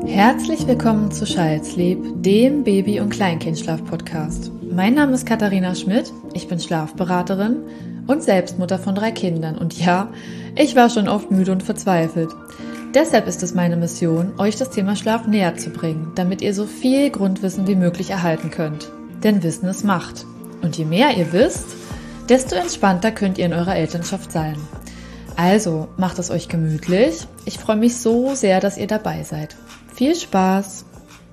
Herzlich willkommen zu Child's-Sleep, dem Baby- und Kleinkindschlaf-Podcast. Mein Name ist Katharina Schmidt, ich bin Schlafberaterin und Selbstmutter von 3 Kindern. Und ja, ich war schon oft müde und verzweifelt. Deshalb ist es meine Mission, euch das Thema Schlaf näher zu bringen, damit ihr so viel Grundwissen wie möglich erhalten könnt. Denn Wissen ist Macht. Und je mehr ihr wisst, desto entspannter könnt ihr in eurer Elternschaft sein. Also, macht es euch gemütlich. Ich freue mich so sehr, dass ihr dabei seid. Viel Spaß!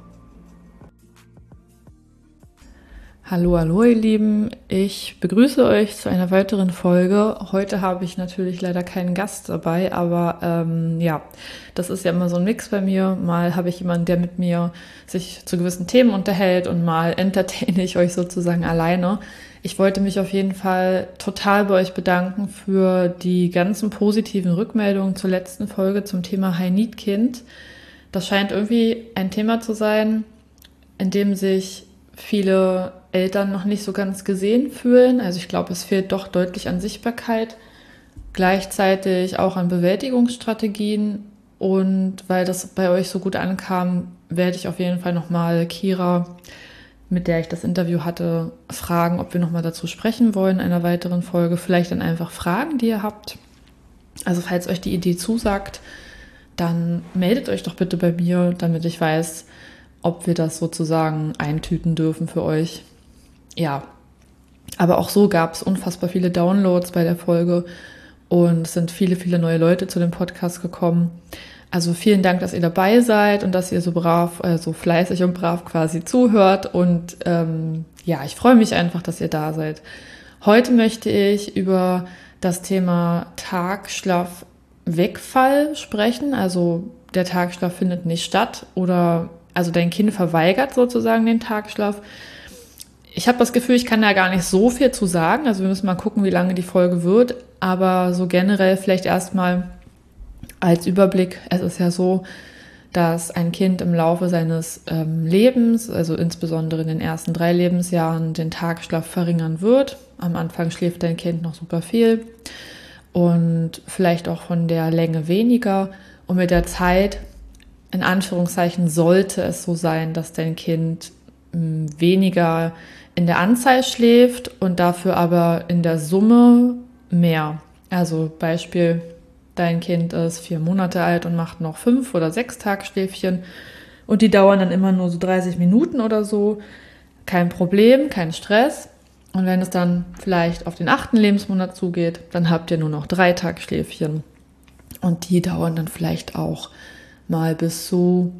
Hallo ihr Lieben, ich begrüße euch zu einer weiteren Folge. Heute habe ich natürlich leider keinen Gast dabei, aber das ist ja immer so ein Mix bei mir. Mal habe ich jemanden, der mit mir sich zu gewissen Themen unterhält und mal entertaine ich euch sozusagen alleine. Ich wollte mich auf jeden Fall total bei euch bedanken für die ganzen positiven Rückmeldungen zur letzten Folge zum Thema High-Need-Kind. Das scheint irgendwie ein Thema zu sein, in dem sich viele Eltern noch nicht so ganz gesehen fühlen. Also ich glaube, es fehlt doch deutlich an Sichtbarkeit, gleichzeitig auch an Bewältigungsstrategien. Und weil das bei euch so gut ankam, werde ich auf jeden Fall nochmal Kira, mit der ich das Interview hatte, fragen, ob wir nochmal dazu sprechen wollen in einer weiteren Folge. Vielleicht dann einfach Fragen, die ihr habt. Also falls euch die Idee zusagt, dann meldet euch doch bitte bei mir, damit ich weiß, ob wir das sozusagen eintüten dürfen für euch. Ja, aber auch so gab es unfassbar viele Downloads bei der Folge und es sind viele, viele neue Leute zu dem Podcast gekommen. Also vielen Dank, dass ihr dabei seid und dass ihr so brav, so fleißig und brav quasi zuhört. Und ich freue mich einfach, dass ihr da seid. Heute möchte ich über das Thema Tagschlafwegfall sprechen. Also der Tagschlaf findet nicht statt oder also dein Kind verweigert sozusagen den Tagschlaf. Ich habe das Gefühl, ich kann da gar nicht so viel zu sagen. Also wir müssen mal gucken, wie lange die Folge wird. Aber so generell vielleicht erstmal als Überblick. Es ist ja so, dass ein Kind im Laufe seines Lebens, also insbesondere in den ersten 3 Lebensjahren, den Tagschlaf verringern wird. Am Anfang schläft dein Kind noch super viel und vielleicht auch von der Länge weniger. Und mit der Zeit, in Anführungszeichen, sollte es so sein, dass dein Kind weniger in der Anzahl schläft und dafür aber in der Summe mehr. Also Beispiel, dein Kind ist 4 Monate alt und macht noch 5 oder 6 Tagschläfchen und die dauern dann immer nur so 30 Minuten oder so. Kein Problem, kein Stress. Und wenn es dann vielleicht auf den 8. Lebensmonat zugeht, dann habt ihr nur noch 3 Tagschläfchen. Und die dauern dann vielleicht auch mal bis zu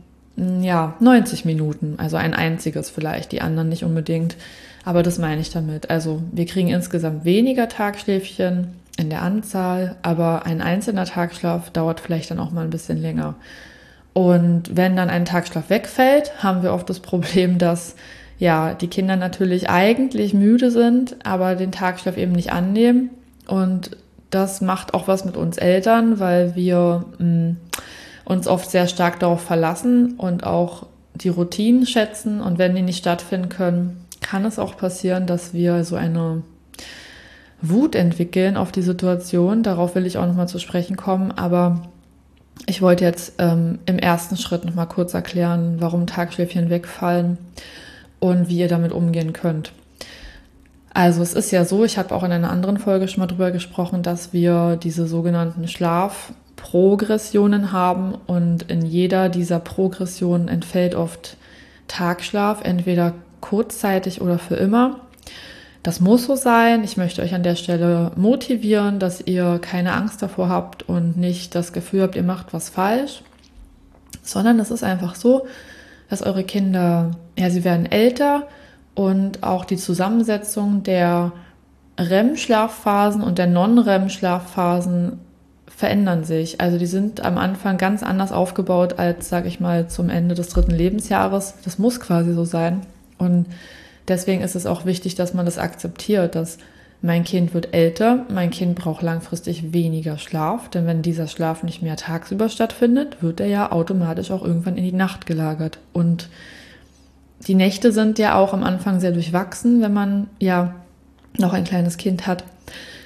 90 Minuten. Also ein einziges vielleicht, die anderen nicht unbedingt. Aber das meine ich damit. Also wir kriegen insgesamt weniger Tagschläfchen in der Anzahl, aber ein einzelner Tagschlaf dauert vielleicht dann auch mal ein bisschen länger. Und wenn dann ein Tagschlaf wegfällt, haben wir oft das Problem, dass die Kinder natürlich eigentlich müde sind, aber den Tagschlaf eben nicht annehmen. Und das macht auch was mit uns Eltern, weil wir uns oft sehr stark darauf verlassen und auch die Routinen schätzen. Und wenn die nicht stattfinden können, kann es auch passieren, dass wir so eine Wut entwickeln auf die Situation. Darauf will ich auch nochmal zu sprechen kommen. Aber ich wollte jetzt im ersten Schritt nochmal kurz erklären, warum Tagschläfchen wegfallen und wie ihr damit umgehen könnt. Also es ist ja so, ich habe auch in einer anderen Folge schon mal drüber gesprochen, dass wir diese sogenannten Schlafprogressionen haben und in jeder dieser Progressionen entfällt oft Tagschlaf, entweder kurzzeitig oder für immer. Das muss so sein. Ich möchte euch an der Stelle motivieren, dass ihr keine Angst davor habt und nicht das Gefühl habt, ihr macht was falsch, sondern es ist einfach so, dass eure Kinder, sie werden älter und auch die Zusammensetzung der REM-Schlafphasen und der Non-REM-Schlafphasen verändern sich. Also die sind am Anfang ganz anders aufgebaut als, sage ich mal, zum Ende des 3. Lebensjahres. Das muss quasi so sein. Und deswegen ist es auch wichtig, dass man das akzeptiert, dass mein Kind wird älter, mein Kind braucht langfristig weniger Schlaf, denn wenn dieser Schlaf nicht mehr tagsüber stattfindet, wird er ja automatisch auch irgendwann in die Nacht gelagert. Und die Nächte sind ja auch am Anfang sehr durchwachsen, wenn man noch ein kleines Kind hat.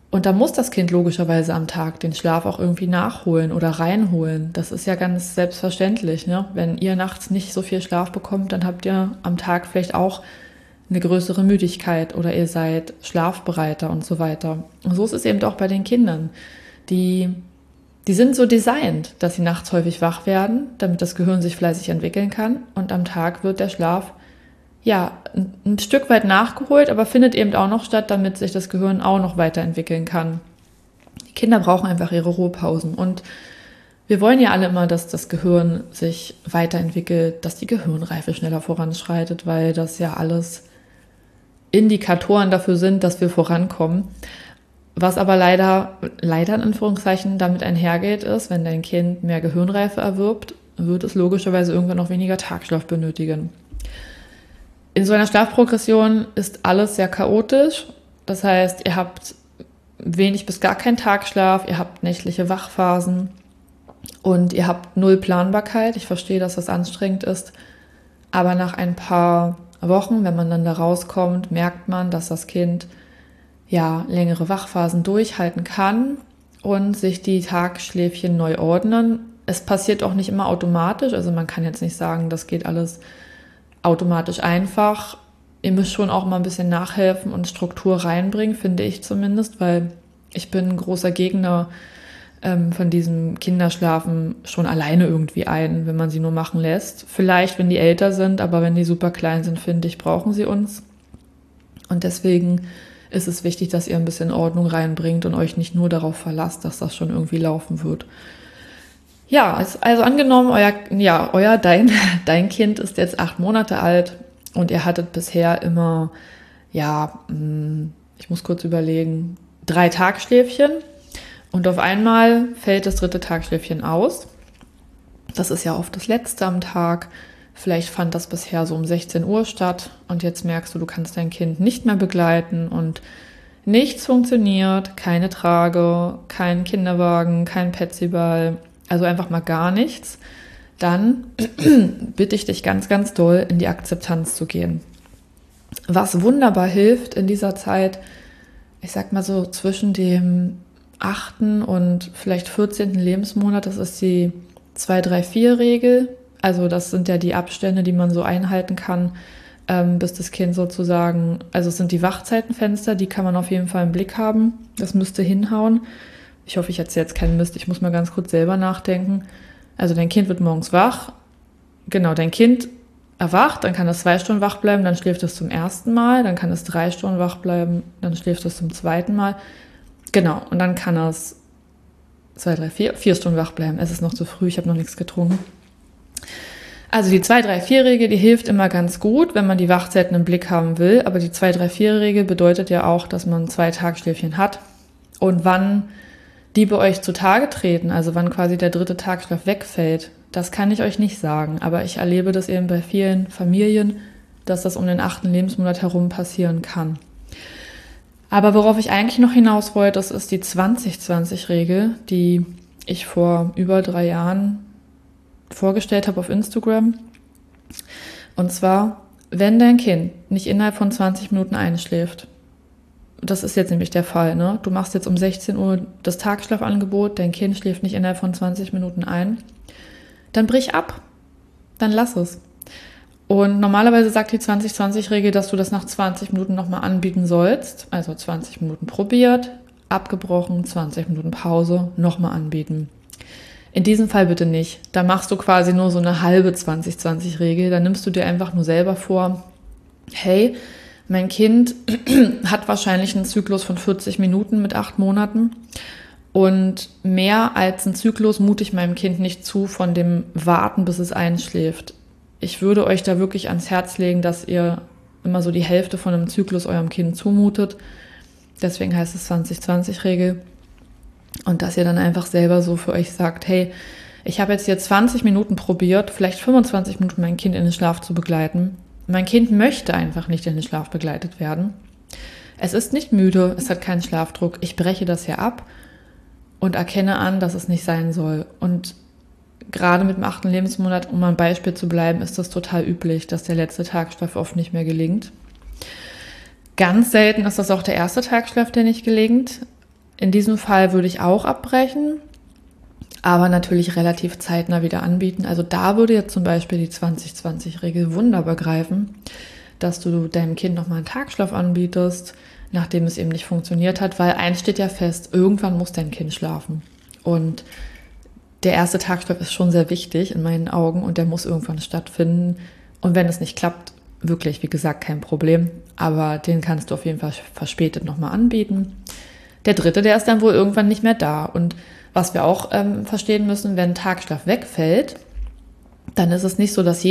Und da muss das Kind logischerweise am Tag den Schlaf auch irgendwie nachholen oder reinholen. Das ist ja ganz selbstverständlich, ne? Wenn ihr nachts nicht so viel Schlaf bekommt, dann habt ihr am Tag vielleicht auch eine größere Müdigkeit oder ihr seid schlafbereiter und so weiter. Und so ist es eben auch bei den Kindern. Die sind so designt, dass sie nachts häufig wach werden, damit das Gehirn sich fleißig entwickeln kann. Und am Tag wird der Schlaf ja ein Stück weit nachgeholt, aber findet eben auch noch statt, damit sich das Gehirn auch noch weiterentwickeln kann. Die Kinder brauchen einfach ihre Ruhepausen. Und wir wollen ja alle immer, dass das Gehirn sich weiterentwickelt, dass die Gehirnreife schneller voranschreitet, weil das ja alles Indikatoren dafür sind, dass wir vorankommen. Was aber leider in Anführungszeichen damit einhergeht, ist, wenn dein Kind mehr Gehirnreife erwirbt, wird es logischerweise irgendwann noch weniger Tagschlaf benötigen. In so einer Schlafprogression ist alles sehr chaotisch. Das heißt, ihr habt wenig bis gar keinen Tagschlaf, ihr habt nächtliche Wachphasen und ihr habt null Planbarkeit. Ich verstehe, dass das anstrengend ist, aber nach ein paar Wochen, wenn man dann da rauskommt, merkt man, dass das Kind ja längere Wachphasen durchhalten kann und sich die Tagschläfchen neu ordnen. Es passiert auch nicht immer automatisch, also man kann jetzt nicht sagen, das geht alles automatisch einfach. Ihr müsst schon auch mal ein bisschen nachhelfen und Struktur reinbringen, finde ich zumindest, weil ich bin ein großer Gegner von diesem Kinderschlafen schon alleine irgendwie ein, wenn man sie nur machen lässt. Vielleicht, wenn die älter sind, aber wenn die super klein sind, finde ich, brauchen sie uns. Und deswegen ist es wichtig, dass ihr ein bisschen Ordnung reinbringt und euch nicht nur darauf verlasst, dass das schon irgendwie laufen wird. Ja, also angenommen, dein Kind ist jetzt 8 Monate alt und ihr hattet bisher immer, ich muss kurz überlegen, 3 Tagschläfchen und auf einmal fällt das 3. Tagschläfchen aus. Das ist ja oft das letzte am Tag. Vielleicht fand das bisher so um 16 Uhr statt und jetzt merkst du kannst dein Kind nicht mehr begleiten und nichts funktioniert, keine Trage, kein Kinderwagen, kein Petsyball, also einfach mal gar nichts. Dann bitte ich dich ganz, ganz doll in die Akzeptanz zu gehen. Was wunderbar hilft in dieser Zeit, ich sag mal so zwischen dem 8. und vielleicht 14. Lebensmonat, das ist die 2-3-4-Regel. Also das sind ja die Abstände, die man so einhalten kann, bis das Kind sozusagen, also es sind die Wachzeitenfenster, die kann man auf jeden Fall im Blick haben. Das müsste hinhauen. Ich hoffe, ich erzähle jetzt keinen Mist, ich muss mal ganz kurz selber nachdenken. Also dein Kind wird morgens wach. Genau, dein Kind erwacht, dann kann es 2 Stunden wach bleiben, dann schläft es zum ersten Mal, dann kann es 3 Stunden wach bleiben, dann schläft es zum zweiten Mal. Genau, und dann kann es 4 Stunden wach bleiben. Es ist noch zu früh, ich habe noch nichts getrunken. Also die 2-3-4-Regel, die hilft immer ganz gut, wenn man die Wachzeiten im Blick haben will. Aber die 2-3-4-Regel bedeutet ja auch, dass man 2 Tagschläfchen hat. Und wann die bei euch zutage treten, also wann quasi der 3. Tagschlaf wegfällt, das kann ich euch nicht sagen. Aber ich erlebe das eben bei vielen Familien, dass das um den 8. Lebensmonat herum passieren kann. Aber worauf ich eigentlich noch hinaus wollte, das ist die 20-20-Regel, die ich vor über 3 Jahren vorgestellt habe auf Instagram. Und zwar, wenn dein Kind nicht innerhalb von 20 Minuten einschläft, das ist jetzt nämlich der Fall, ne? Du machst jetzt um 16 Uhr das Tagschlafangebot, dein Kind schläft nicht innerhalb von 20 Minuten ein, dann brich ab, dann lass es. Und normalerweise sagt die 20-20-Regel, dass du das nach 20 Minuten nochmal anbieten sollst, also 20 Minuten probiert, abgebrochen, 20 Minuten Pause, nochmal anbieten. In diesem Fall bitte nicht. Da machst du quasi nur so eine halbe 20-20-Regel. Da nimmst du dir einfach nur selber vor, hey, mein Kind hat wahrscheinlich einen Zyklus von 40 Minuten mit 8 Monaten und mehr als einen Zyklus mute ich meinem Kind nicht zu von dem Warten, bis es einschläft. Ich würde euch da wirklich ans Herz legen, dass ihr immer so die Hälfte von einem Zyklus eurem Kind zumutet. Deswegen heißt es 20-20-Regel. Und dass ihr dann einfach selber so für euch sagt, hey, ich habe jetzt hier 20 Minuten probiert, vielleicht 25 Minuten mein Kind in den Schlaf zu begleiten. Mein Kind möchte einfach nicht in den Schlaf begleitet werden. Es ist nicht müde, es hat keinen Schlafdruck. Ich breche das hier ab und erkenne an, dass es nicht sein soll. Und gerade mit dem 8. Lebensmonat, um ein Beispiel zu bleiben, ist das total üblich, dass der letzte Tagschlaf oft nicht mehr gelingt. Ganz selten ist das auch der erste Tagschlaf, der nicht gelingt. In diesem Fall würde ich auch abbrechen, aber natürlich relativ zeitnah wieder anbieten. Also da würde jetzt zum Beispiel die 20-20-Regel wunderbar greifen, dass du deinem Kind nochmal einen Tagschlaf anbietest, nachdem es eben nicht funktioniert hat, weil eins steht ja fest, irgendwann muss dein Kind schlafen. Und der erste Tagschlaf ist schon sehr wichtig in meinen Augen und der muss irgendwann stattfinden. Und wenn es nicht klappt, wirklich, wie gesagt, kein Problem, aber den kannst du auf jeden Fall verspätet nochmal anbieten. Der dritte, der ist dann wohl irgendwann nicht mehr da. Und was wir auch verstehen müssen, wenn Tagschlaf wegfällt, dann ist es nicht so, dass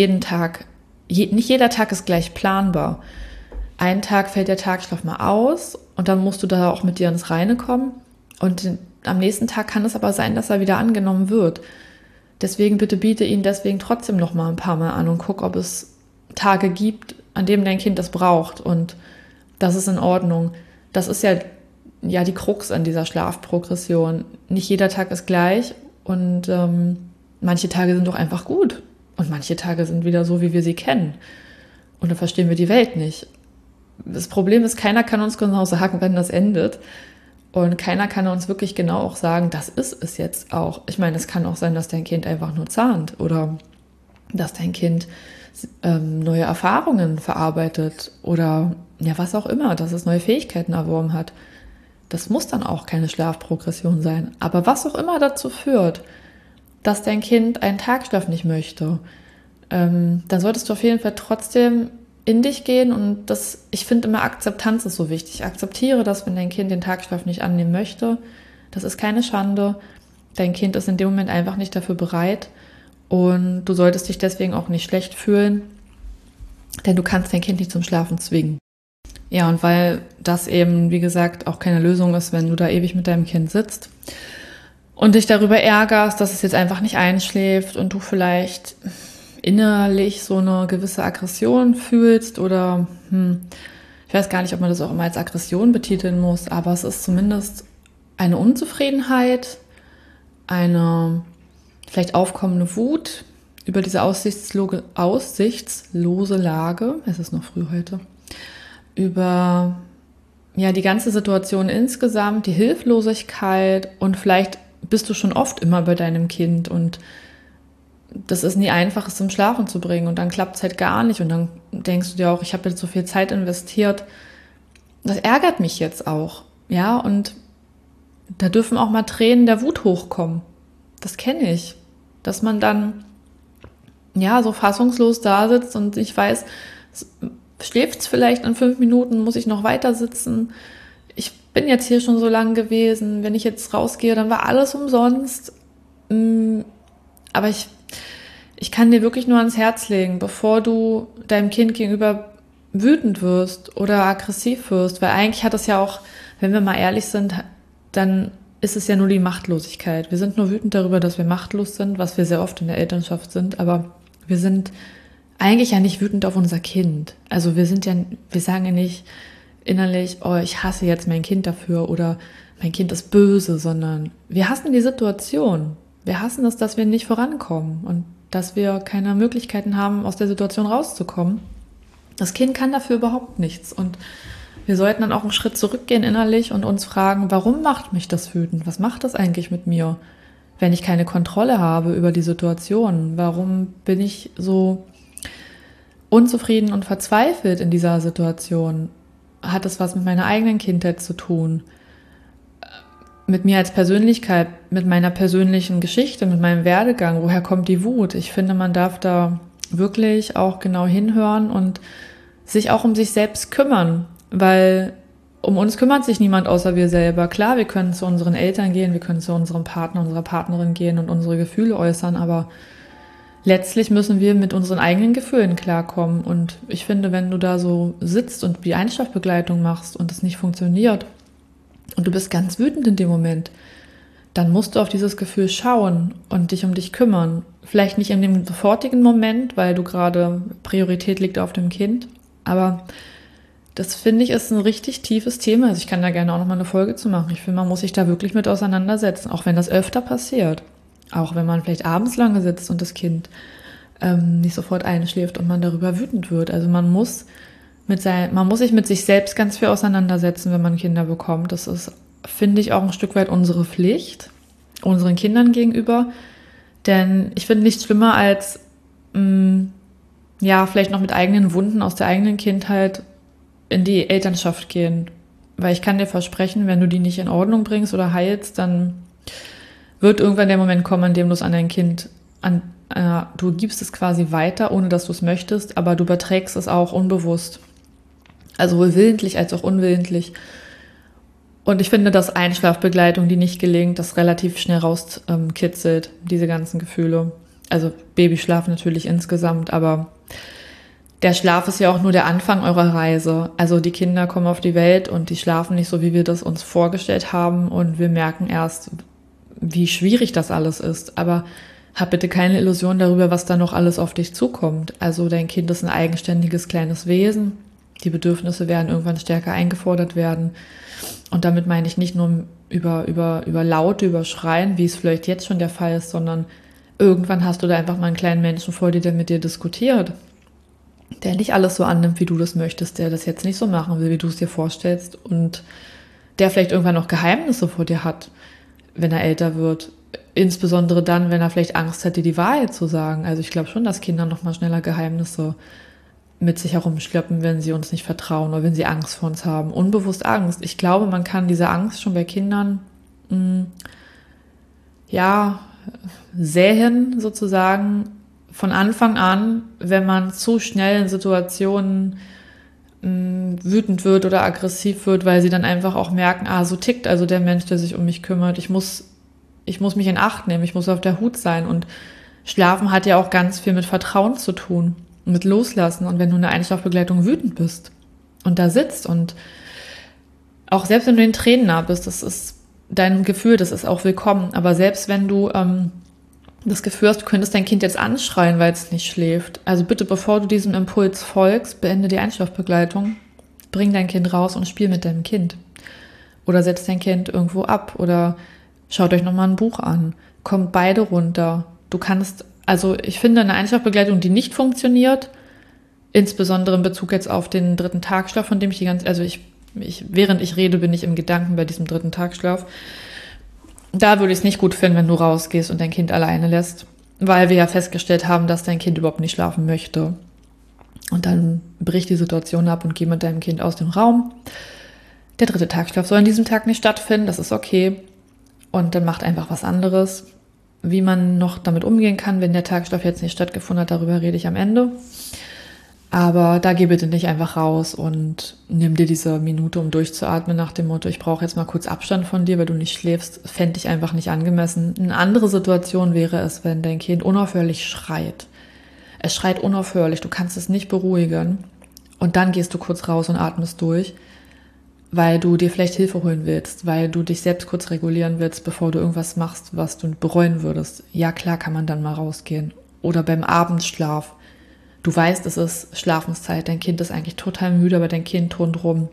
nicht jeder Tag ist gleich planbar. Ein Tag fällt der Tagschlaf mal aus und dann musst du da auch mit dir ins Reine kommen. Und am nächsten Tag kann es aber sein, dass er wieder angenommen wird. Deswegen bitte biete ihn deswegen trotzdem noch mal ein paar Mal an und guck, ob es Tage gibt, an denen dein Kind das braucht. Und das ist in Ordnung. Das ist ja die Krux an dieser Schlafprogression. Nicht jeder Tag ist gleich und manche Tage sind doch einfach gut. Und manche Tage sind wieder so, wie wir sie kennen. Und dann verstehen wir die Welt nicht. Das Problem ist, keiner kann uns genau sagen, wann das endet. Und keiner kann uns wirklich genau auch sagen, das ist es jetzt auch. Ich meine, es kann auch sein, dass dein Kind einfach nur zahnt oder dass dein Kind neue Erfahrungen verarbeitet oder ja, was auch immer, dass es neue Fähigkeiten erworben hat. Das muss dann auch keine Schlafprogression sein. Aber was auch immer dazu führt, dass dein Kind einen Tagschlaf nicht möchte, dann solltest du auf jeden Fall trotzdem in dich gehen und ich finde immer, Akzeptanz ist so wichtig. Akzeptiere das, wenn dein Kind den Tagschlaf nicht annehmen möchte. Das ist keine Schande. Dein Kind ist in dem Moment einfach nicht dafür bereit und du solltest dich deswegen auch nicht schlecht fühlen, denn du kannst dein Kind nicht zum Schlafen zwingen. Ja, und weil das eben, wie gesagt, auch keine Lösung ist, wenn du da ewig mit deinem Kind sitzt und dich darüber ärgerst, dass es jetzt einfach nicht einschläft und du vielleicht innerlich so eine gewisse Aggression fühlst oder ich weiß gar nicht, ob man das auch immer als Aggression betiteln muss, aber es ist zumindest eine Unzufriedenheit, eine vielleicht aufkommende Wut über diese aussichtslose Lage, es ist noch früh heute, über die ganze Situation insgesamt, die Hilflosigkeit und vielleicht bist du schon oft immer bei deinem Kind und das ist nie einfach, es zum Schlafen zu bringen und dann klappt es halt gar nicht und dann denkst du dir auch, ich habe jetzt so viel Zeit investiert, das ärgert mich jetzt auch, ja, und da dürfen auch mal Tränen der Wut hochkommen, das kenne ich, dass man dann so fassungslos da sitzt und ich weiß, schläft es vielleicht in 5 Minuten, muss ich noch weiter sitzen, ich bin jetzt hier schon so lange gewesen, wenn ich jetzt rausgehe, dann war alles umsonst, aber ich kann dir wirklich nur ans Herz legen, bevor du deinem Kind gegenüber wütend wirst oder aggressiv wirst, weil eigentlich hat es ja auch, wenn wir mal ehrlich sind, dann ist es ja nur die Machtlosigkeit. Wir sind nur wütend darüber, dass wir machtlos sind, was wir sehr oft in der Elternschaft sind, aber wir sind eigentlich ja nicht wütend auf unser Kind. Also wir sagen ja nicht innerlich, oh, ich hasse jetzt mein Kind dafür oder mein Kind ist böse, sondern wir hassen die Situation. Wir hassen es, dass wir nicht vorankommen und dass wir keine Möglichkeiten haben, aus der Situation rauszukommen. Das Kind kann dafür überhaupt nichts und wir sollten dann auch einen Schritt zurückgehen innerlich und uns fragen, warum macht mich das wütend? Was macht das eigentlich mit mir, wenn ich keine Kontrolle habe über die Situation? Warum bin ich so unzufrieden und verzweifelt in dieser Situation? Hat es was mit meiner eigenen Kindheit zu tun? Mit mir als Persönlichkeit, mit meiner persönlichen Geschichte, mit meinem Werdegang? Woher kommt die Wut? Ich finde, man darf da wirklich auch genau hinhören und sich auch um sich selbst kümmern, weil um uns kümmert sich niemand außer wir selber. Klar, wir können zu unseren Eltern gehen, wir können zu unserem Partner, unserer Partnerin gehen und unsere Gefühle äußern, aber letztlich müssen wir mit unseren eigenen Gefühlen klarkommen. Und ich finde, wenn du da so sitzt und die Einschlafbegleitung machst und es nicht funktioniert und du bist ganz wütend in dem Moment, dann musst du auf dieses Gefühl schauen und dich um dich kümmern. Vielleicht nicht in dem sofortigen Moment, weil du gerade Priorität liegt auf dem Kind, aber das finde ich ist ein richtig tiefes Thema. Also ich kann da gerne auch nochmal eine Folge zu machen. Ich finde, man muss sich da wirklich mit auseinandersetzen, auch wenn das öfter passiert. Auch wenn man vielleicht abends lange sitzt und das Kind nicht sofort einschläft und man darüber wütend wird. Also man muss sich mit sich selbst ganz viel auseinandersetzen, wenn man Kinder bekommt. Das ist finde ich, auch ein Stück weit unsere Pflicht, unseren Kindern gegenüber. Denn ich finde nichts schlimmer als, vielleicht noch mit eigenen Wunden aus der eigenen Kindheit in die Elternschaft gehen. Weil ich kann dir versprechen, wenn du die nicht in Ordnung bringst oder heilst, dann wird irgendwann der Moment kommen, an dem du es an dein Kind, du gibst es quasi weiter, ohne dass du es möchtest, aber du überträgst es auch unbewusst. Also sowohl willentlich als auch unwillentlich. Und ich finde, dass Einschlafbegleitung, die nicht gelingt, das relativ schnell rauskitzelt, diese ganzen Gefühle. Also Babyschlaf natürlich insgesamt, aber der Schlaf ist ja auch nur der Anfang eurer Reise. Also die Kinder kommen auf die Welt und die schlafen nicht so, wie wir das uns vorgestellt haben. Und wir merken erst, wie schwierig das alles ist. Aber hab bitte keine Illusion darüber, was da noch alles auf dich zukommt. Also dein Kind ist ein eigenständiges kleines Wesen. Die Bedürfnisse werden irgendwann stärker eingefordert werden. Und damit meine ich nicht nur über Laute, über Schreien, wie es vielleicht jetzt schon der Fall ist, sondern irgendwann hast du da einfach mal einen kleinen Menschen vor dir, der mit dir diskutiert. Der nicht alles so annimmt, wie du das möchtest, der das jetzt nicht so machen will, wie du es dir vorstellst und der vielleicht irgendwann noch Geheimnisse vor dir hat, wenn er älter wird. Insbesondere dann, wenn er vielleicht Angst hat, dir die Wahrheit zu sagen. Also ich glaube schon, dass Kinder noch mal schneller Geheimnisse mit sich herumschleppen, wenn sie uns nicht vertrauen oder wenn sie Angst vor uns haben. Unbewusst Angst. Ich glaube, man kann diese Angst schon bei Kindern säen sozusagen von Anfang an, wenn man zu schnell in Situationen wütend wird oder aggressiv wird, weil sie dann einfach auch merken, so tickt also der Mensch, der sich um mich kümmert. Ich muss mich in Acht nehmen, ich muss auf der Hut sein. Und Schlafen hat ja auch ganz viel mit Vertrauen zu tun, mit Loslassen. Und wenn du in der Einschlafbegleitung wütend bist und da sitzt und auch selbst wenn du den Tränen nah bist, das ist dein Gefühl, das ist auch willkommen. Aber selbst wenn du das Gefühl hast, du könntest dein Kind jetzt anschreien, weil es nicht schläft. Also bitte, bevor du diesem Impuls folgst, beende die Einschlafbegleitung, bring dein Kind raus und spiel mit deinem Kind. Oder setz dein Kind irgendwo ab oder schaut euch nochmal ein Buch an. Kommt beide runter. Ich finde eine Einschlafbegleitung, die nicht funktioniert, insbesondere in Bezug jetzt auf den 3. Tagschlaf, von dem während ich rede, bin ich im Gedanken bei diesem 3. Tagschlaf. Da würde ich es nicht gut finden, wenn du rausgehst und dein Kind alleine lässt, weil wir ja festgestellt haben, dass dein Kind überhaupt nicht schlafen möchte. Und dann bricht die Situation ab und geh mit deinem Kind aus dem Raum. Der 3. Tagschlaf soll an diesem Tag nicht stattfinden, das ist okay. Und dann macht einfach was anderes. Wie man noch damit umgehen kann, wenn der Tagschlaf jetzt nicht stattgefunden hat, darüber rede ich am Ende. Aber da geh bitte nicht einfach raus und nimm dir diese Minute, um durchzuatmen nach dem Motto, ich brauche jetzt mal kurz Abstand von dir, weil du nicht schläfst, fände ich einfach nicht angemessen. Eine andere Situation wäre es, wenn dein Kind unaufhörlich schreit. Es schreit unaufhörlich, du kannst es nicht beruhigen und dann gehst du kurz raus und atmest durch, weil du dir vielleicht Hilfe holen willst, weil du dich selbst kurz regulieren willst, bevor du irgendwas machst, was du bereuen würdest. Ja, klar kann man dann mal rausgehen. Oder beim Abendschlaf. Du weißt, es ist Schlafenszeit, dein Kind ist eigentlich total müde, aber dein Kind turnt rum.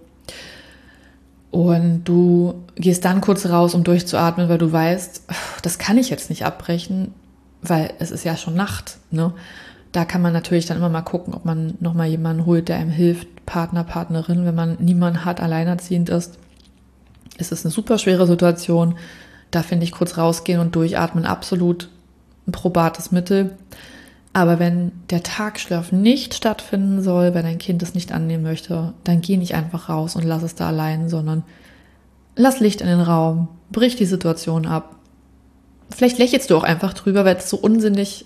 Und du gehst dann kurz raus, um durchzuatmen, weil du weißt, das kann ich jetzt nicht abbrechen, weil es ist ja schon Nacht, ne? Da kann man natürlich dann immer mal gucken, ob man nochmal jemanden holt, der einem hilft, Partner, Partnerin, wenn man niemanden hat, alleinerziehend ist. Es ist eine super schwere Situation. Da finde ich kurz rausgehen und durchatmen absolut ein probates Mittel. Aber wenn der Tagschlaf nicht stattfinden soll, wenn dein Kind es nicht annehmen möchte, dann geh nicht einfach raus und lass es da allein, sondern lass Licht in den Raum, brich die Situation ab. Vielleicht lächelst du auch einfach drüber, weil es so unsinnig,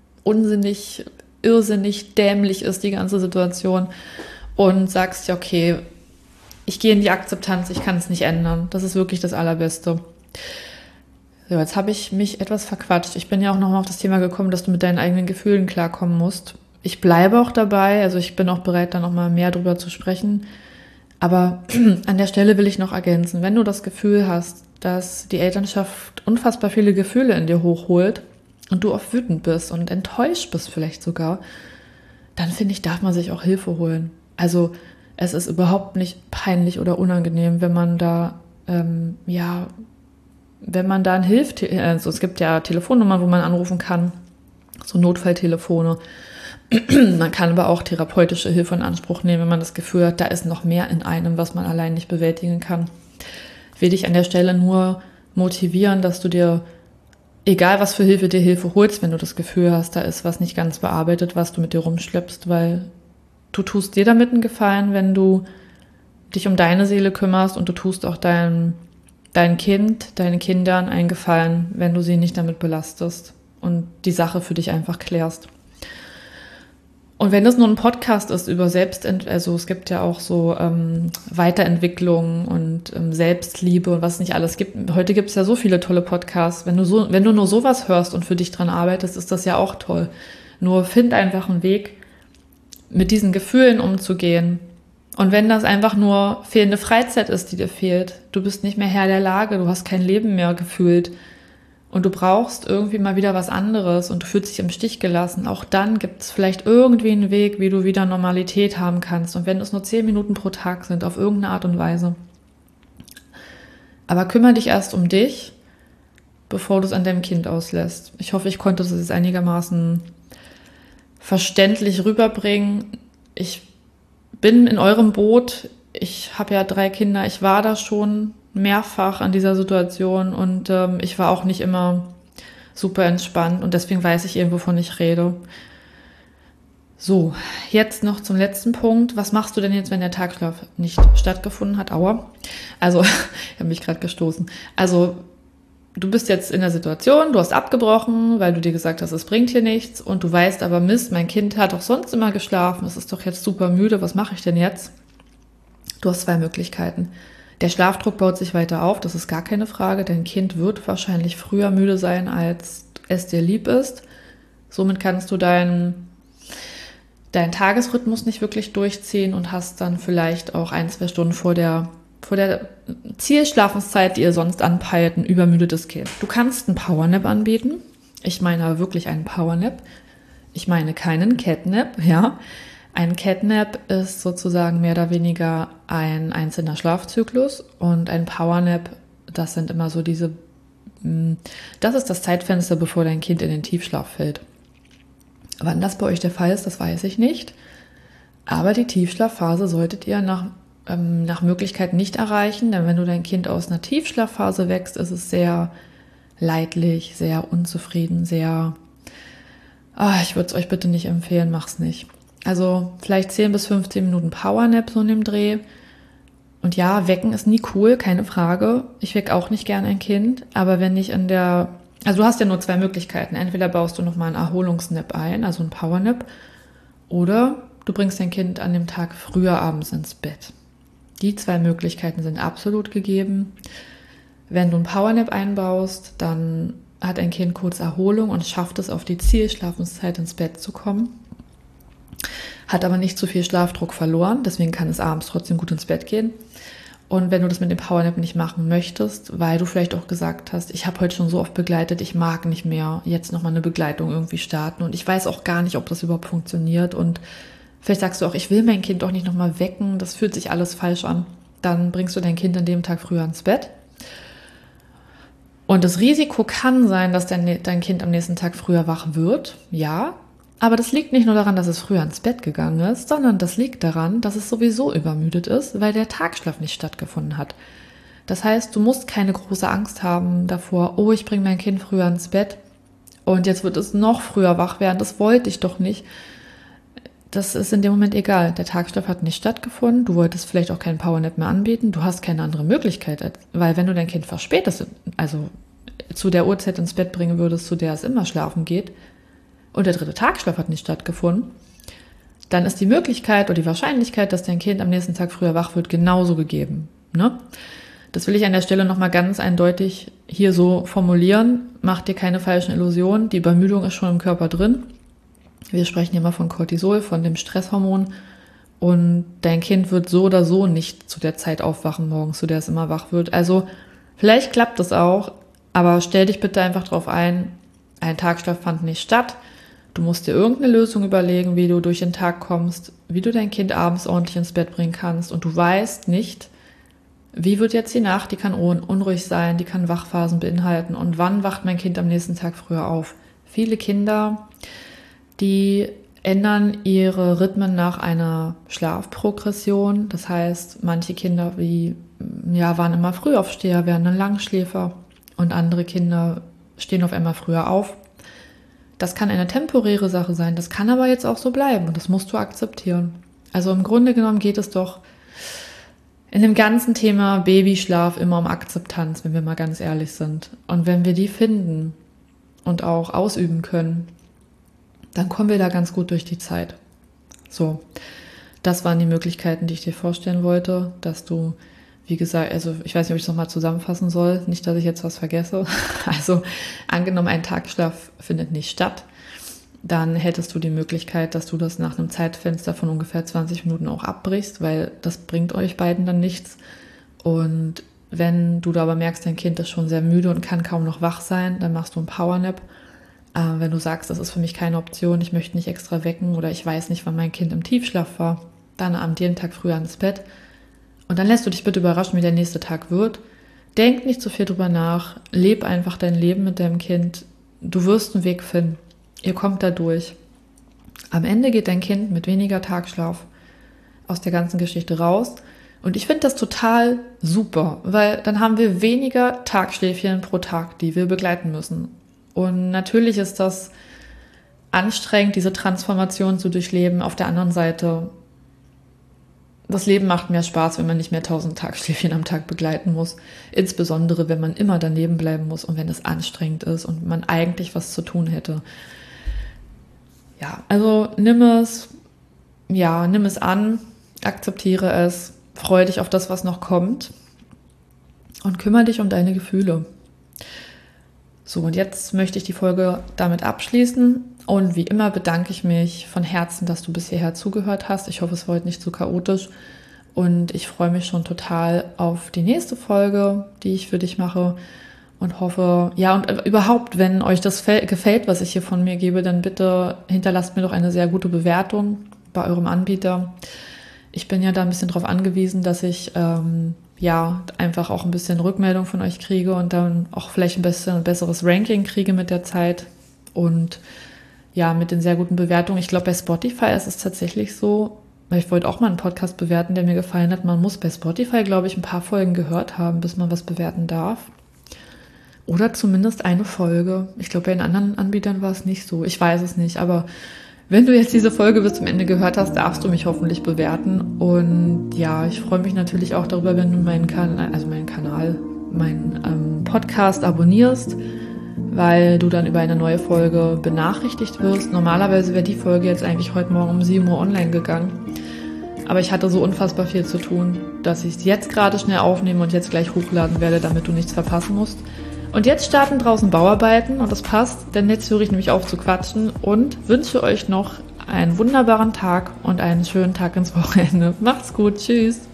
irrsinnig, dämlich ist, die ganze Situation, und sagst ja, okay, ich gehe in die Akzeptanz, ich kann es nicht ändern. Das ist wirklich das Allerbeste. So, jetzt habe ich mich etwas verquatscht. Ich bin ja auch nochmal auf das Thema gekommen, dass du mit deinen eigenen Gefühlen klarkommen musst. Ich bleibe auch dabei, also ich bin auch bereit, da nochmal mehr drüber zu sprechen. Aber an der Stelle will ich noch ergänzen, wenn du das Gefühl hast, dass die Elternschaft unfassbar viele Gefühle in dir hochholt und du oft wütend bist und enttäuscht bist vielleicht sogar, dann finde ich, darf man sich auch Hilfe holen. Also es ist überhaupt nicht peinlich oder unangenehm, wenn man da hilft, also es gibt ja Telefonnummern, wo man anrufen kann, so Notfalltelefone. Man kann aber auch therapeutische Hilfe in Anspruch nehmen, wenn man das Gefühl hat, da ist noch mehr in einem, was man allein nicht bewältigen kann. will dich an der Stelle nur motivieren, dass du dir, egal was für Hilfe, dir Hilfe holst, wenn du das Gefühl hast, da ist was nicht ganz bearbeitet, was du mit dir rumschleppst, weil du tust dir damit einen Gefallen, wenn du dich um deine Seele kümmerst und du tust auch dein Kind, deinen Kindern einen Gefallen, wenn du sie nicht damit belastest und die Sache für dich einfach klärst. Und wenn das nur ein Podcast ist über also es gibt ja auch so Weiterentwicklung und Selbstliebe und was es nicht alles gibt. Heute gibt es ja so viele tolle Podcasts. Wenn du nur sowas hörst und für dich dran arbeitest, ist das ja auch toll. Nur find einfach einen Weg, mit diesen Gefühlen umzugehen. Und wenn das einfach nur fehlende Freizeit ist, die dir fehlt, du bist nicht mehr Herr der Lage, du hast kein Leben mehr gefühlt, und du brauchst irgendwie mal wieder was anderes und du fühlst dich im Stich gelassen, auch dann gibt es vielleicht irgendwie einen Weg, wie du wieder Normalität haben kannst. Und wenn es nur 10 Minuten pro Tag sind, auf irgendeine Art und Weise. Aber kümmere dich erst um dich, bevor du es an deinem Kind auslässt. Ich hoffe, ich konnte das jetzt einigermaßen verständlich rüberbringen. Ich bin in eurem Boot. Ich habe ja 3 Kinder. Ich war da schon mehrfach an dieser Situation und ich war auch nicht immer super entspannt und deswegen weiß ich eben, wovon ich rede. So, jetzt noch zum letzten Punkt. Was machst du denn jetzt, wenn der Tagschlaf nicht stattgefunden hat? Aua. Also, ich habe mich gerade gestoßen. Also, du bist jetzt in der Situation, du hast abgebrochen, weil du dir gesagt hast, es bringt hier nichts und du weißt aber, Mist, mein Kind hat doch sonst immer geschlafen, es ist doch jetzt super müde, was mache ich denn jetzt? Du hast 2 Möglichkeiten. Der Schlafdruck baut sich weiter auf, das ist gar keine Frage. Dein Kind wird wahrscheinlich früher müde sein, als es dir lieb ist. Somit kannst du deinen Tagesrhythmus nicht wirklich durchziehen und hast dann vielleicht auch 1-2 Stunden vor der Zielschlafenszeit, die ihr sonst anpeilt, ein übermüdetes Kind. Du kannst einen Powernap anbieten. Ich meine aber wirklich einen Powernap. Ich meine keinen Catnap, ja. Ein Catnap ist sozusagen mehr oder weniger ein einzelner Schlafzyklus und ein Powernap, das sind immer so das ist das Zeitfenster, bevor dein Kind in den Tiefschlaf fällt. Wann das bei euch der Fall ist, das weiß ich nicht. Aber die Tiefschlafphase solltet ihr nach Möglichkeit nicht erreichen, denn wenn du dein Kind aus einer Tiefschlafphase wächst, ist es sehr leidlich, sehr unzufrieden, ich würde es euch bitte nicht empfehlen, mach's nicht. Also vielleicht 10 bis 15 Minuten Powernap so in dem Dreh. Und ja, wecken ist nie cool, keine Frage. Ich wecke auch nicht gern ein Kind, aber wenn ich also du hast ja nur 2 Möglichkeiten. Entweder baust du nochmal einen Erholungsnap ein, also einen Powernap, oder du bringst dein Kind an dem Tag früher abends ins Bett. Die 2 Möglichkeiten sind absolut gegeben. Wenn du einen Powernap einbaust, dann hat ein Kind kurz Erholung und schafft es, auf die Zielschlafenszeit ins Bett zu kommen. Hat aber nicht zu viel Schlafdruck verloren, deswegen kann es abends trotzdem gut ins Bett gehen. Und wenn du das mit dem Powernap nicht machen möchtest, weil du vielleicht auch gesagt hast, ich habe heute schon so oft begleitet, ich mag nicht mehr jetzt nochmal eine Begleitung irgendwie starten und ich weiß auch gar nicht, ob das überhaupt funktioniert und vielleicht sagst du auch, ich will mein Kind doch nicht nochmal wecken, das fühlt sich alles falsch an, dann bringst du dein Kind an dem Tag früher ins Bett. Und das Risiko kann sein, dass dein Kind am nächsten Tag früher wach wird, ja. Aber das liegt nicht nur daran, dass es früher ins Bett gegangen ist, sondern das liegt daran, dass es sowieso übermüdet ist, weil der Tagschlaf nicht stattgefunden hat. Das heißt, du musst keine große Angst haben davor, oh, ich bringe mein Kind früher ins Bett und jetzt wird es noch früher wach werden, das wollte ich doch nicht. Das ist in dem Moment egal. Der Tagschlaf hat nicht stattgefunden, du wolltest vielleicht auch keinen Powernap mehr anbieten, du hast keine andere Möglichkeit, weil wenn du dein Kind verspätest, also zu der Uhrzeit ins Bett bringen würdest, zu der es immer schlafen geht, und der 3. Tagschlaf hat nicht stattgefunden, dann ist die Möglichkeit oder die Wahrscheinlichkeit, dass dein Kind am nächsten Tag früher wach wird, genauso gegeben. Ne? Das will ich an der Stelle nochmal ganz eindeutig hier so formulieren. Mach dir keine falschen Illusionen. Die Übermüdung ist schon im Körper drin. Wir sprechen hier mal von Cortisol, von dem Stresshormon. Und dein Kind wird so oder so nicht zu der Zeit aufwachen morgens, zu der es immer wach wird. Also vielleicht klappt das auch, aber stell dich bitte einfach drauf ein Tagschlaf fand nicht statt. Du musst dir irgendeine Lösung überlegen, wie du durch den Tag kommst, wie du dein Kind abends ordentlich ins Bett bringen kannst. Und du weißt nicht, wie wird jetzt die Nacht, die kann unruhig sein, die kann Wachphasen beinhalten. Und wann wacht mein Kind am nächsten Tag früher auf? Viele Kinder, die ändern ihre Rhythmen nach einer Schlafprogression. Das heißt, manche Kinder wie ja, waren immer Frühaufsteher, werden dann Langschläfer und andere Kinder stehen auf einmal früher auf. Das kann eine temporäre Sache sein, das kann aber jetzt auch so bleiben und das musst du akzeptieren. Also im Grunde genommen geht es doch in dem ganzen Thema Babyschlaf immer um Akzeptanz, wenn wir mal ganz ehrlich sind. Und wenn wir die finden und auch ausüben können, dann kommen wir da ganz gut durch die Zeit. So, das waren die Möglichkeiten, die ich dir vorstellen wollte, dass du, wie gesagt, also ich weiß nicht, ob ich es nochmal zusammenfassen soll, nicht, dass ich jetzt was vergesse. Also angenommen, ein Tagschlaf findet nicht statt, dann hättest du die Möglichkeit, dass du das nach einem Zeitfenster von ungefähr 20 Minuten auch abbrichst, weil das bringt euch beiden dann nichts. Und wenn du da aber merkst, dein Kind ist schon sehr müde und kann kaum noch wach sein, dann machst du einen Powernap. Wenn du sagst, das ist für mich keine Option, ich möchte nicht extra wecken oder ich weiß nicht, wann mein Kind im Tiefschlaf war, dann am jeden Tag früher ins Bett. Und dann lässt du dich bitte überraschen, wie der nächste Tag wird. Denk nicht so viel drüber nach, leb einfach dein Leben mit deinem Kind. Du wirst einen Weg finden. Ihr kommt da durch. Am Ende geht dein Kind mit weniger Tagschlaf aus der ganzen Geschichte raus. Und ich finde das total super, weil dann haben wir weniger Tagschläfchen pro Tag, die wir begleiten müssen. Und natürlich ist das anstrengend, diese Transformation zu durchleben. Auf der anderen Seite, das Leben macht mehr Spaß, wenn man nicht mehr 1000 Tagschläfchen am Tag begleiten muss. Insbesondere, wenn man immer daneben bleiben muss und wenn es anstrengend ist und man eigentlich was zu tun hätte. Ja, also nimm es an, akzeptiere es, freue dich auf das, was noch kommt und kümmere dich um deine Gefühle. So, und jetzt möchte ich die Folge damit abschließen und wie immer bedanke ich mich von Herzen, dass du bis hierher zugehört hast. Ich hoffe, es war heute nicht zu chaotisch und ich freue mich schon total auf die nächste Folge, die ich für dich mache und hoffe, ja, und überhaupt, wenn euch das gefällt, was ich hier von mir gebe, dann bitte hinterlasst mir doch eine sehr gute Bewertung bei eurem Anbieter. Ich bin ja da ein bisschen drauf angewiesen, dass ich einfach auch ein bisschen Rückmeldung von euch kriege und dann auch vielleicht ein besseres Ranking kriege mit der Zeit und ja, mit den sehr guten Bewertungen. Ich glaube, bei Spotify ist es tatsächlich so, weil ich wollte auch mal einen Podcast bewerten, der mir gefallen hat. Man muss bei Spotify, glaube ich, ein paar Folgen gehört haben, bis man was bewerten darf. Oder zumindest eine Folge. Ich glaube, bei den anderen Anbietern war es nicht so. Ich weiß es nicht, aber wenn du jetzt diese Folge bis zum Ende gehört hast, darfst du mich hoffentlich bewerten. Und ja, ich freue mich natürlich auch darüber, wenn du meinen Podcast abonnierst, weil du dann über eine neue Folge benachrichtigt wirst. Normalerweise wäre die Folge jetzt eigentlich heute Morgen um 7 Uhr online gegangen. Aber ich hatte so unfassbar viel zu tun, dass ich es jetzt gerade schnell aufnehme und jetzt gleich hochladen werde, damit du nichts verpassen musst. Und jetzt starten draußen Bauarbeiten und das passt, denn jetzt höre ich nämlich auf zu quatschen und wünsche euch noch einen wunderbaren Tag und einen schönen Tag ins Wochenende. Macht's gut, tschüss!